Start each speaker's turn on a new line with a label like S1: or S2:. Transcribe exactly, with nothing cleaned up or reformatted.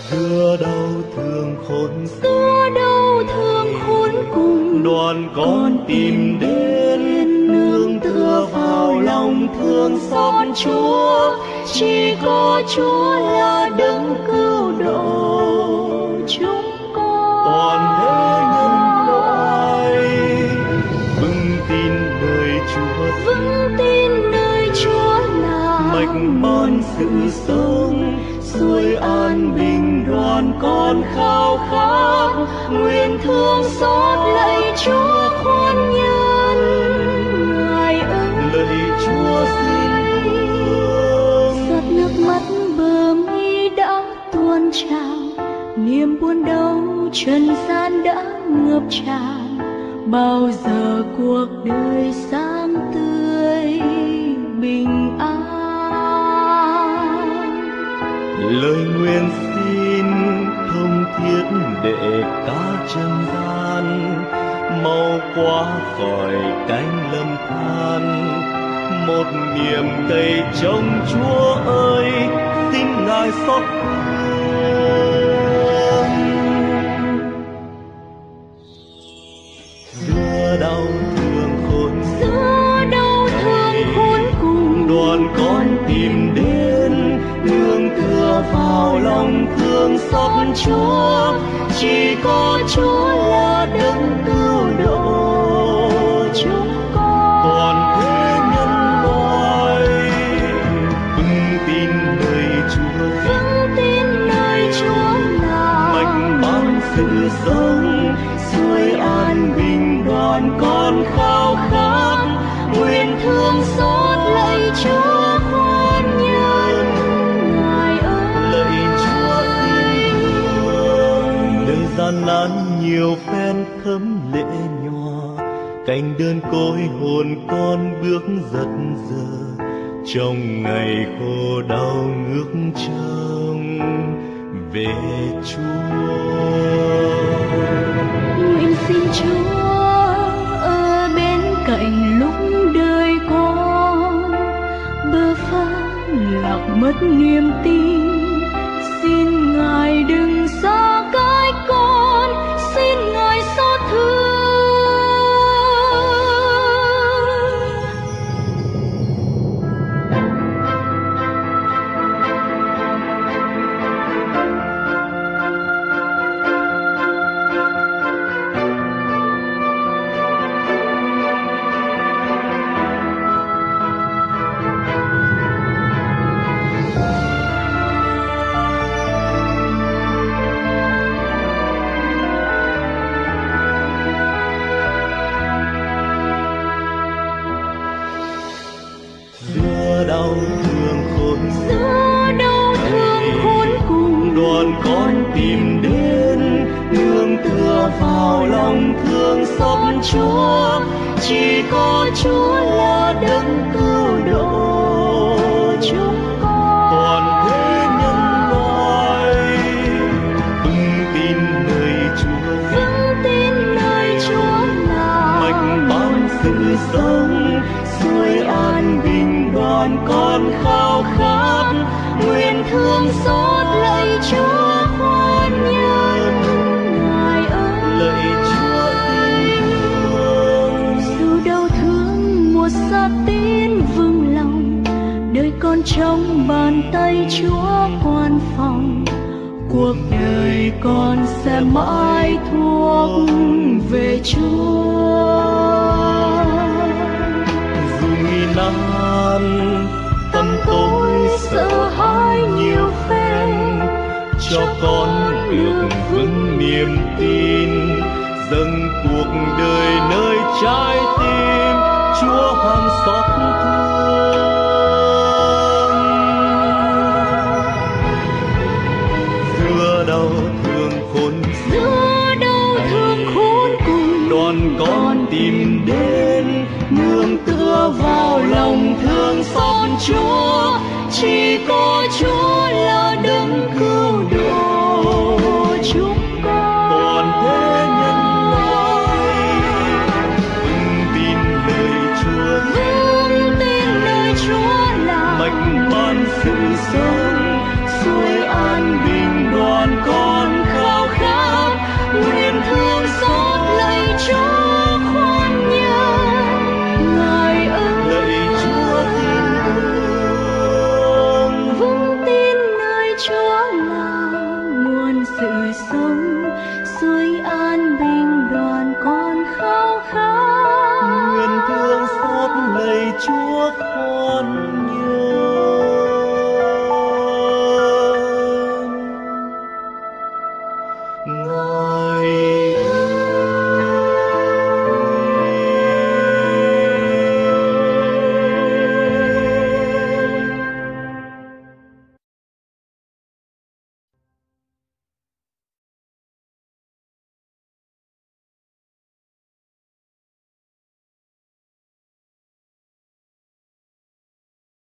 S1: Giữa đau thương khốn
S2: giữa đau thương khốn cùng,
S1: đoàn con tìm đến nương tựa vào lòng thương xót Chúa.
S2: chỉ có Chúa là đấng cứu độ chúng con.
S1: Toàn thế nhân loại vững tin nơi Chúa,
S2: vững tin nơi Chúa là
S1: mạch ban sự sống, xuôi an bình đoàn con khao khát.
S2: nguyện thương xót lạy Chúa khoan nhân, Ngài ơi
S1: lạy Chúa xin thương.
S2: giọt nước mắt bờ mi đã tuôn trào, niềm buồn đau trần gian đã ngập tràn. Bao giờ cuộc đời sáng tươi bình an.
S1: Lời nguyện xin thông thiết để cả trần gian mau qua khỏi cánh lâm than. Một niềm cậy trong Chúa ơi, xin Ngài xót thương. Giữa đau thương khốn
S2: giữa đau thương khốn cùng,
S1: đoàn con tìm đến nương tựa vào lòng thương xót Chúa.
S2: chỉ có Chúa là đấng cứu độ chúng con.
S1: Toàn thế nhân loại vững tin nơi Chúa,
S2: vững tin nơi Chúa là
S1: mạch ban sự sống, xuôi an bình đoàn con khao khát.
S2: nguyện thương xót lạy Chúa khoan nhân, Ngài ơi
S1: Lạy Chúa xin thương. Đời gian nan nhiều phen thấm lệ nhòa, cánh đơn côi hồn con bước giật giờ. Trong ngày khô đau ngước trông về Chúa.
S2: nguyện xin Chúa ở bên cạnh lúc đời con bơ phá lạc mất niềm tin. Xin Ngài đừng xa cách con, xin Ngài xót thương.
S1: Giữa đau thương khốn
S2: giữa đau thương khốn cùng,
S1: đoàn con tìm đến nương tựa vào lòng thương xót Chúa.
S2: chỉ có Chúa là đấng cứu độ chúng con.
S1: Toàn thế nhân loại vững tin nơi Chúa,
S2: vững tin nơi Chúa là
S1: mạch ban sự sống, xuôi an bình đoàn con khao khát.
S2: nguyện thương xót lạy Chúa khoan nhân, Ngài ơi
S1: Lạy Chúa xin thương.
S2: dù đau thương một giọt tin vững lòng, đời con trong bàn tay Chúa quan phòng. cuộc đời con sẽ mãi thuộc về Chúa.
S1: Dù nghi nan tâm tôi
S2: sợ hãi nhiều phen,
S1: cho con được vững niềm tin. Dâng cuộc đời nơi trái tim Chúa hàng xót thương. Giữa đau thương khốn
S2: giữa đau thương khốn cùng,
S1: đoàn con tìm đến nương tựa vào lòng thương xót Chúa.
S2: chỉ có Chúa là đấng cứu độ chúng con.
S1: Toàn thế nhân loại vững tin nơi Chúa,
S2: vững tin nơi Chúa là
S1: mạch ban sự sống,